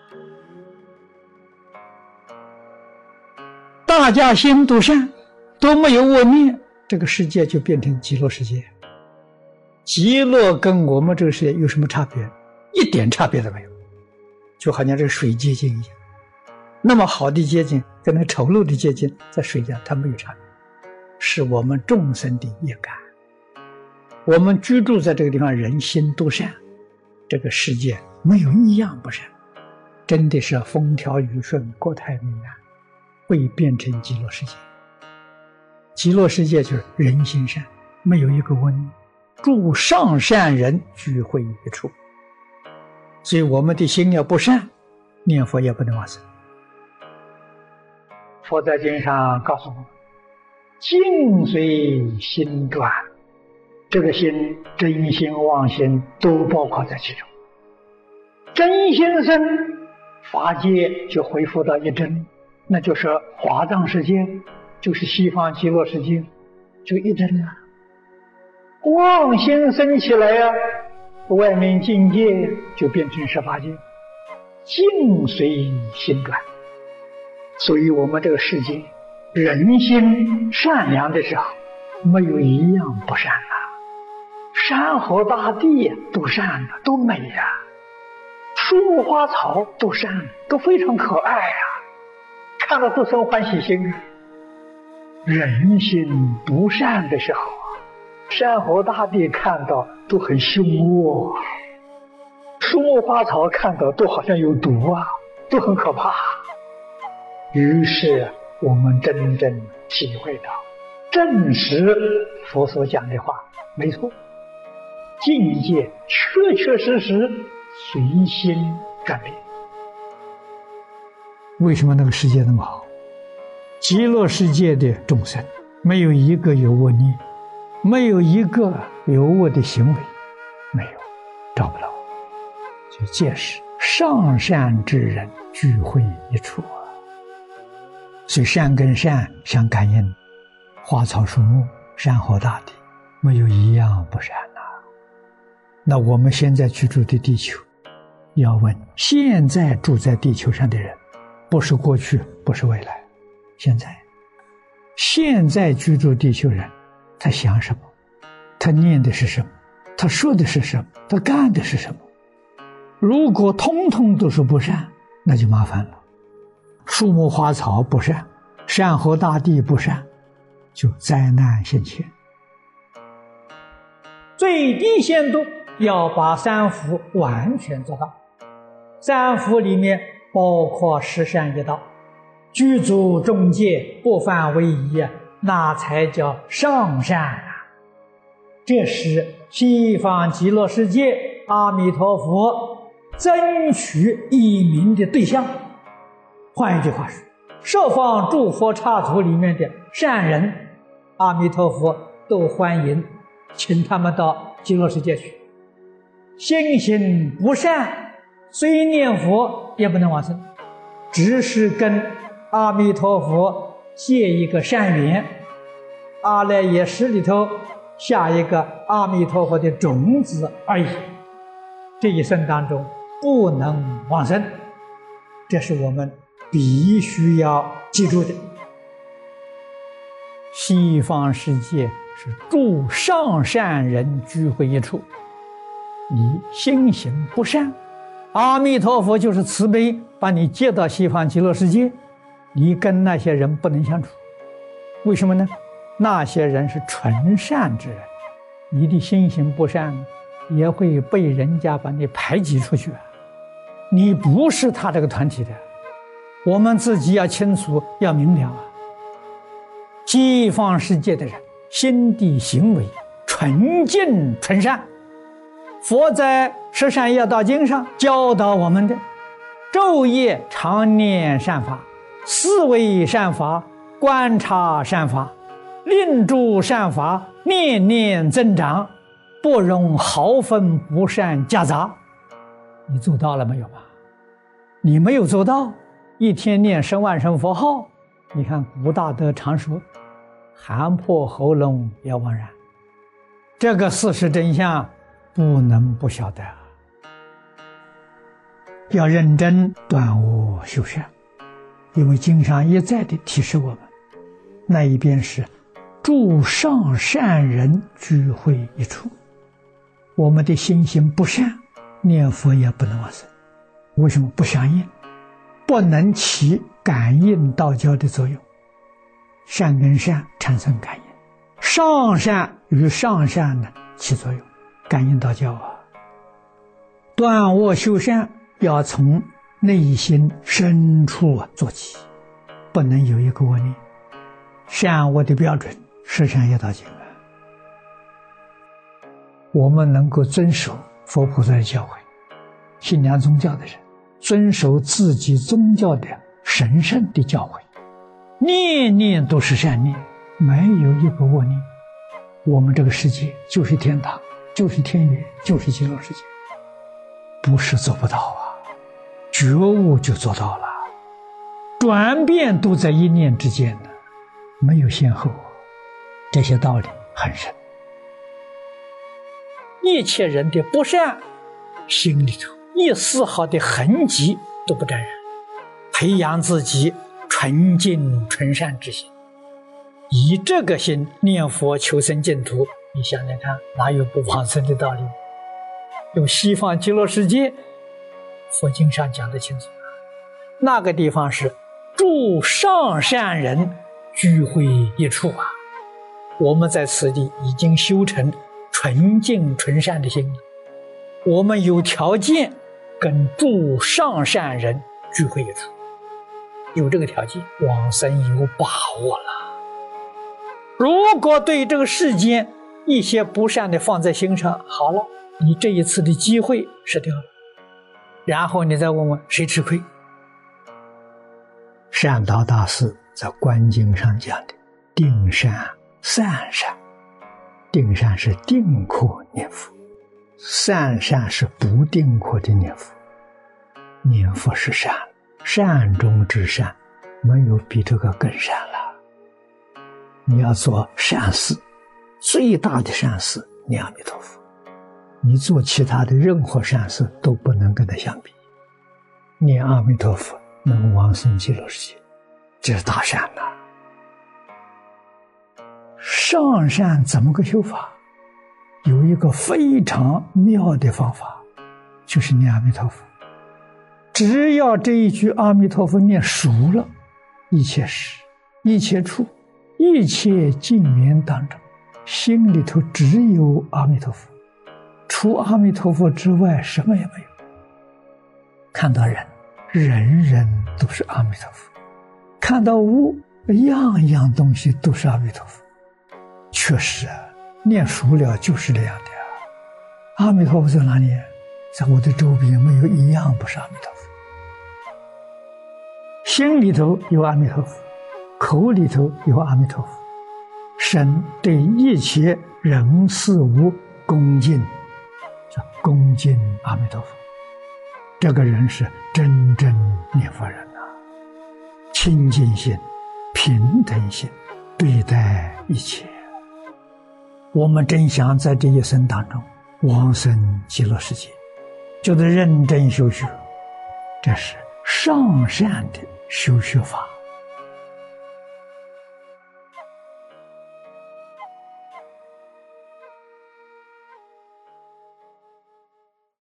大家心都善，都没有恶念，这个世界就变成极乐世界。极乐跟我们这个世界有什么差别？一点差别都没有，就好像这水结晶一样。那么好的结晶跟那丑陋的结晶在水下它没有差别，是我们众生的业感。我们居住在这个地方，人心都善，这个世界没有一样不善，真的是风调雨顺，国泰民安，会变成极乐世界。极乐世界就是人心善，没有一个恶念，诸上善人聚会一处。所以我们的心要不善，念佛也不能往生。佛在经上告诉我们，境随心转，这个心真心妄心都包括在其中。真心生，法界就恢复到一真，那就是华藏世界，就是西方极乐世界，就一真了。妄心生起来呀，外面境界就变成18界，境随心转。所以我们这个世界，人心善良的时候，没有一样不善啊。山河大地都善了，都美啊，树木花草都善了，都非常可爱啊，看到都生欢喜心啊。人心不善的时候，山河大地看到都很凶恶，树木花草看到都好像有毒啊，都很可怕。于是我们真正体会到，证实佛所讲的话没错，境界确确实实随心转变。为什么那个世界那么好？极乐世界的众生没有一个有恶念，没有一个有恶的行为，没有，找不到。就届时上善之人聚会一处啊。所以善跟善相感应，花草树木、山河大地，没有一样不善啊。那我们现在居住的地球，要问现在住在地球上的人，不是过去，不是未来，现在居住地球人，他想什么？他念的是什么？他说的是什么？他干的是什么？如果通通都是不善，那就麻烦了。树木花草不善，山河大地不善，就灾难现前。最低限度要把三福完全做到。三福里面包括十善一道，具足众戒，不犯违仪，那才叫上善啊！这是西方极乐世界阿弥陀佛争取移民的对象。换一句话说，十方诸佛刹土里面的善人，阿弥陀佛都欢迎，请他们到极乐世界去。心行不善，虽念佛也不能往生，只是跟阿弥陀佛结一个善缘，阿赖耶识里头下一个阿弥陀佛的种子而已。这一生当中不能往生，这是我们必须要记住的。西方世界是诸上善人聚会一处，你心行不善，阿弥陀佛就是慈悲，把你接到西方极乐世界，你跟那些人不能相处。为什么呢？那些人是纯善之人，你的心行不善，也会被人家把你排挤出去啊。你不是他这个团体的，我们自己要清楚，要明了啊。西方世界的人心地行为纯净纯善，佛在《十善业道经》上教导我们的，昼夜常念善法，思维善法，观察善法，令诸善法念念增长，不容毫分不善夹杂。你做到了没有吧？你没有做到，一天念10万声佛号，你看古大德常说，喊破喉咙也枉然。这个事实真相不能不晓得。 要认真断恶修善，因为经上一再的提示我们，那一边是诸上善人聚会一处，我们的心行不善，念佛也不能往生。为什么？不相应，不能起感应道交的作用。善跟善产生感应，上善与上善呢起作用，感应道交啊。断恶修善要从内心深处做起，不能有一个恶念。善恶的标准是善业道经啊。我们能够遵守佛菩萨的教诲，信仰宗教的人遵守自己宗教的神圣的教诲，念念都是善念，没有一个恶念，我们这个世界就是天堂，就是天园，就是极乐世界。不是做不到啊，觉悟就做到了，转变都在一念之间呢，没有先后，这些道理很深。一切人的不善，心里头一丝毫的痕迹都不沾染，培养自己纯净纯善之心，以这个心念佛求生净土，你想想看，哪有不往生的道理？用西方极乐世界，佛经上讲得清楚，那个地方是诸上善人聚会一处啊。我们在此地已经修成纯净纯善的心了，我们有条件跟诸上善人聚会一处，有这个条件，往生有把握了。如果对这个世间一些不善的放在心上，好了，你这一次的机会失掉了，然后你再问问谁吃亏？善导大师在观经上讲的定善善善，定善是定课念佛，善善是不定课的念佛。念佛是善，善中之善，没有比这个更善了。你要做善事，最大的善事念阿弥陀佛，你做其他的任何善事都不能跟它相比。念阿弥陀佛能往生极乐世界，这是大善呐。上善怎么个修法？有一个非常妙的方法，就是念阿弥陀佛。只要这一句阿弥陀佛念熟了，一切时、一切处、一切境缘当中，心里头只有阿弥陀佛，除阿弥陀佛之外什么也没有。看到人，人人都是阿弥陀佛；看到物，样样东西都是阿弥陀佛。确实啊，念熟了就是这样的啊。阿弥陀佛在哪里？在我的周边没有一样不是阿弥陀佛。心里头有阿弥陀佛，口里头有阿弥陀佛，身对一切人事物恭敬，叫恭敬阿弥陀佛。这个人是真正念佛人啊，清净心、平等心对待一切。我们真想在这一生当中往生极乐世界，就得认真修学，这是上善的修学法。